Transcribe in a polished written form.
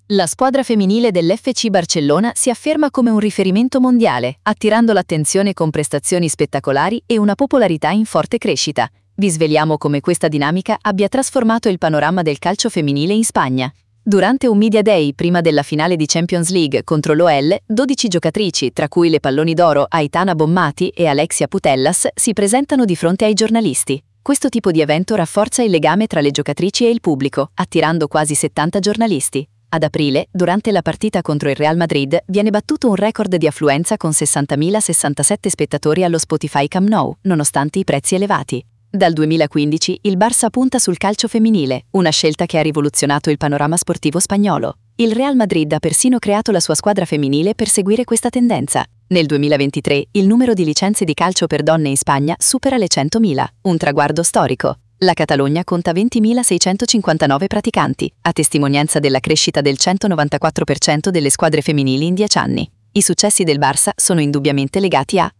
La squadra femminile dell'FC Barcellona si afferma come un riferimento mondiale, attirando l'attenzione con prestazioni spettacolari e una popolarità in forte crescita. Vi sveliamo come questa dinamica abbia trasformato il panorama del calcio femminile in Spagna. Durante un Media Day prima della finale di Champions League contro l'OL, 12 giocatrici, tra cui le palloni d'oro Aitana Bonmati e Alexia Putellas, si presentano di fronte ai giornalisti. Questo tipo di evento rafforza il legame tra le giocatrici e il pubblico, attirando quasi 70 giornalisti. Ad aprile, durante la partita contro il Real Madrid, viene battuto un record di affluenza con 60.067 spettatori allo Spotify Camp Nou, nonostante i prezzi elevati. Dal 2015 il Barça punta sul calcio femminile, una scelta che ha rivoluzionato il panorama sportivo spagnolo. Il Real Madrid ha persino creato la sua squadra femminile per seguire questa tendenza. Nel 2023 il numero di licenze di calcio per donne in Spagna supera le 100.000, un traguardo storico. La Catalogna conta 20.659 praticanti, a testimonianza della crescita del 194% delle squadre femminili in 10 anni. I successi del Barça sono indubbiamente legati a